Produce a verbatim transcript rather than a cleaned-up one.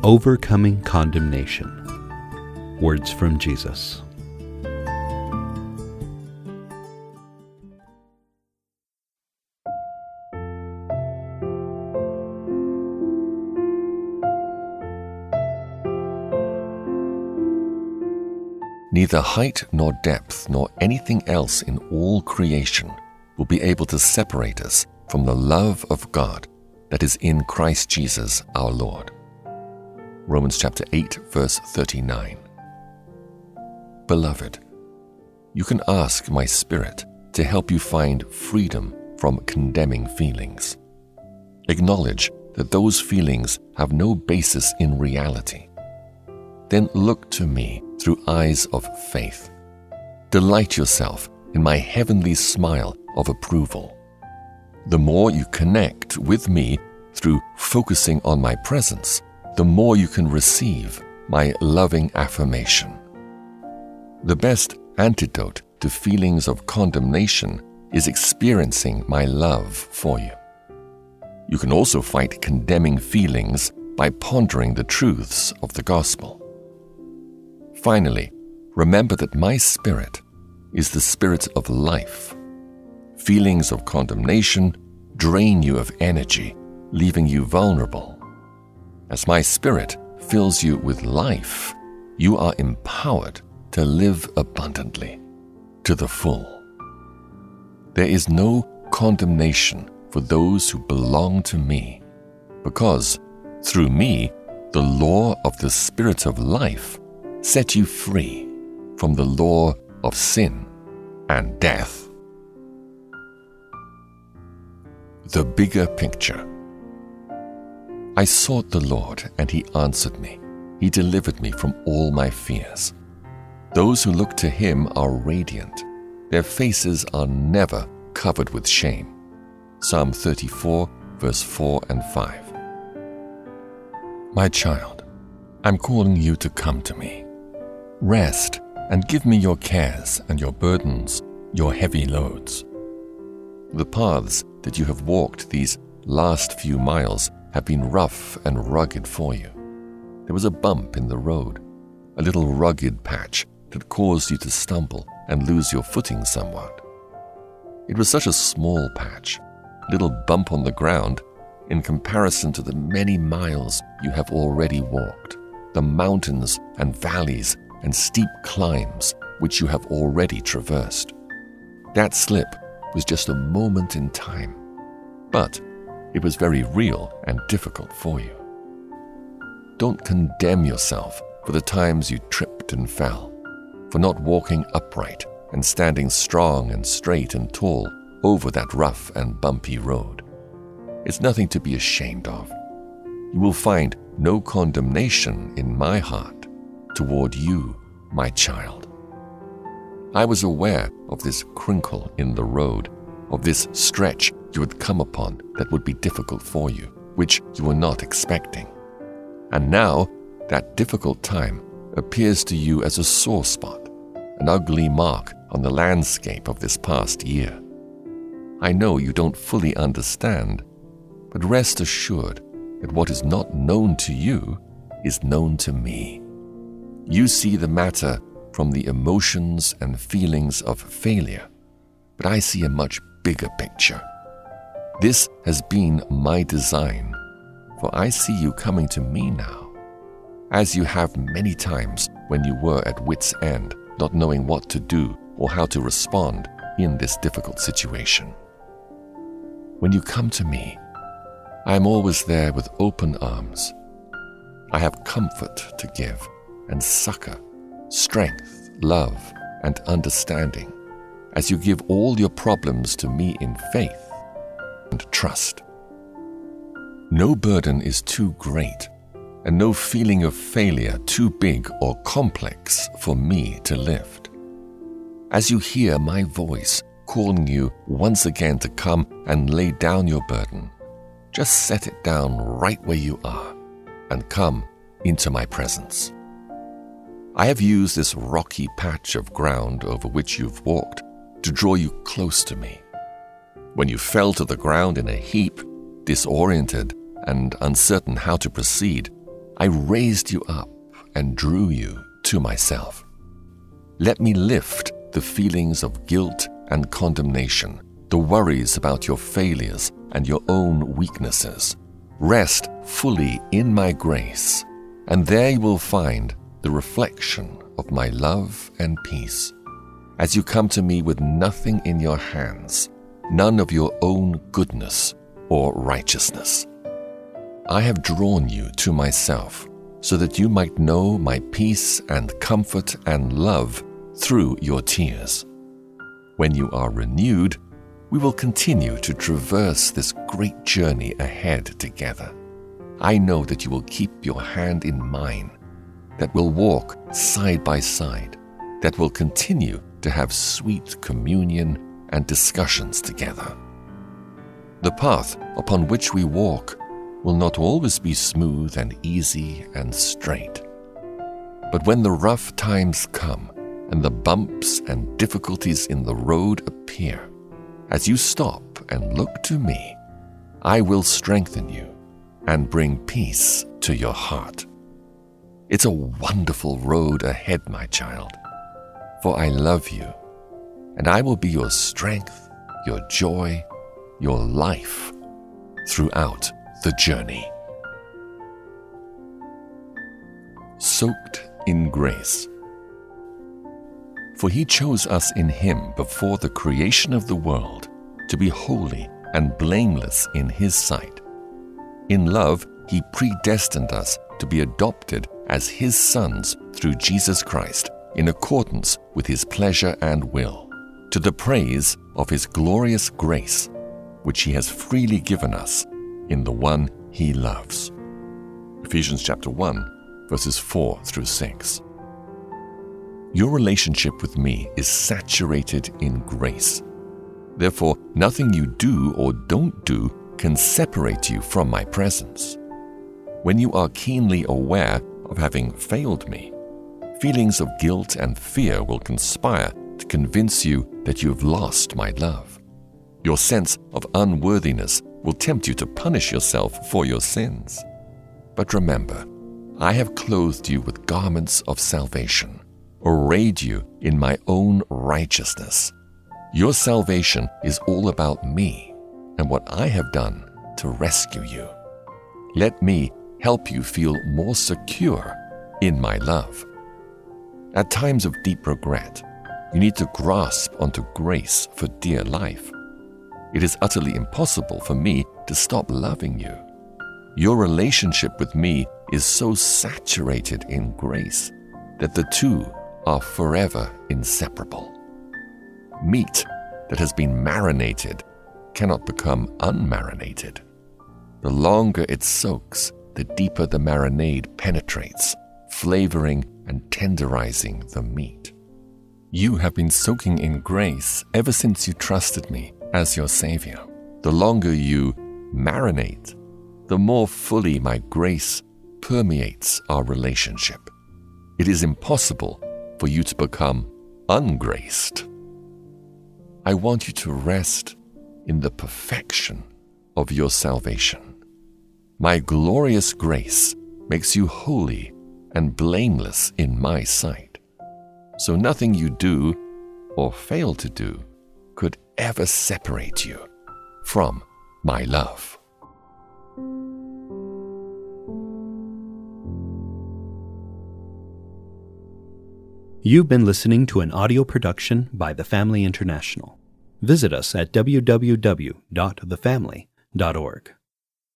Overcoming Condemnation. Words from Jesus. Neither height nor depth nor anything else in all creation will be able to separate us from the love of God that is in Christ Jesus our Lord. Romans chapter eight, verse thirty-nine. Beloved, you can ask my Spirit to help you find freedom from condemning feelings. Acknowledge that those feelings have no basis in reality. Then look to me through eyes of faith. Delight yourself in my heavenly smile of approval. The more you connect with me through focusing on my presence, the more you can receive my loving affirmation. The best antidote to feelings of condemnation is experiencing my love for you. You can also fight condemning feelings by pondering the truths of the gospel. Finally, remember that my Spirit is the Spirit of life. Feelings of condemnation drain you of energy, leaving you vulnerable. As my Spirit fills you with life, you are empowered to live abundantly, to the full. There is no condemnation for those who belong to me, because through me, the law of the Spirit of life set you free from the law of sin and death. The bigger picture. I sought the Lord, and He answered me. He delivered me from all my fears. Those who look to Him are radiant. Their faces are never covered with shame. Psalm thirty-four, verse four and five. My child, I'm calling you to come to me. Rest and give me your cares and your burdens, your heavy loads. The paths that you have walked these last few miles have been rough and rugged for you. There was a bump in the road, a little rugged patch that caused you to stumble and lose your footing somewhat. It was such a small patch, a little bump on the ground, in comparison to the many miles you have already walked, the mountains and valleys and steep climbs which you have already traversed. That slip was just a moment in time, but it was very real and difficult for you. Don't condemn yourself for the times you tripped and fell, for not walking upright and standing strong and straight and tall over that rough and bumpy road. It's nothing to be ashamed of. You will find no condemnation in my heart toward you, my child. I was aware of this crinkle in the road, of this stretch you had come upon that would be difficult for you, which you were not expecting. And now, that difficult time appears to you as a sore spot, an ugly mark on the landscape of this past year. I know you don't fully understand, but rest assured that what is not known to you is known to me. You see the matter from the emotions and feelings of failure, but I see a much bigger picture. This has been my design, for I see you coming to me now, as you have many times when you were at wit's end, not knowing what to do or how to respond in this difficult situation. When you come to me, I am always there with open arms. I have comfort to give and succor, strength, love, and understanding, as you give all your problems to me in faith and trust. No burden is too great, and no feeling of failure too big or complex for me to lift. As you hear my voice calling you once again to come and lay down your burden, just set it down right where you are and come into my presence. I have used this rocky patch of ground over which you've walked to draw you close to me. When you fell to the ground in a heap, disoriented and uncertain how to proceed, I raised you up and drew you to myself. Let me lift the feelings of guilt and condemnation, the worries about your failures and your own weaknesses. Rest fully in my grace, and there you will find the reflection of my love and peace. As you come to me with nothing in your hands, none of your own goodness or righteousness. I have drawn you to myself so that you might know my peace and comfort and love through your tears. When you are renewed, we will continue to traverse this great journey ahead together. I know that you will keep your hand in mine, that we'll walk side by side, that will continue to have sweet communion and discussions together. The path upon which we walk will not always be smooth and easy and straight. But when the rough times come and the bumps and difficulties in the road appear, as you stop and look to me, I will strengthen you and bring peace to your heart. It's a wonderful road ahead, my child, for I love you, and I will be your strength, your joy, your life throughout the journey. Soaked in grace. For he chose us in him before the creation of the world to be holy and blameless in his sight. In love, he predestined us to be adopted as his sons through Jesus Christ, in accordance with his pleasure and will, to the praise of his glorious grace, which he has freely given us in the one he loves. Ephesians chapter one, verses four through six. Your relationship with me is saturated in grace. Therefore, nothing you do or don't do can separate you from my presence. When you are keenly aware of having failed me, feelings of guilt and fear will conspire to convince you that you have lost my love. Your sense of unworthiness will tempt you to punish yourself for your sins. But remember, I have clothed you with garments of salvation, arrayed you in my own righteousness. Your salvation is all about me and what I have done to rescue you. Let me help you feel more secure in my love. At times of deep regret, you need to grasp onto grace for dear life. It is utterly impossible for me to stop loving you. Your relationship with me is so saturated in grace that the two are forever inseparable. Meat that has been marinated cannot become unmarinated. The longer it soaks, the deeper the marinade penetrates, flavoring and tenderizing the meat. You have been soaking in grace ever since you trusted me as your Savior. The longer you marinate, the more fully my grace permeates our relationship. It is impossible for you to become ungraced. I want you to rest in the perfection of your salvation. My glorious grace makes you holy and blameless in my sight. So nothing you do or fail to do could ever separate you from my love. You've been listening to an audio production by The Family International. Visit us at w w w dot the family dot org.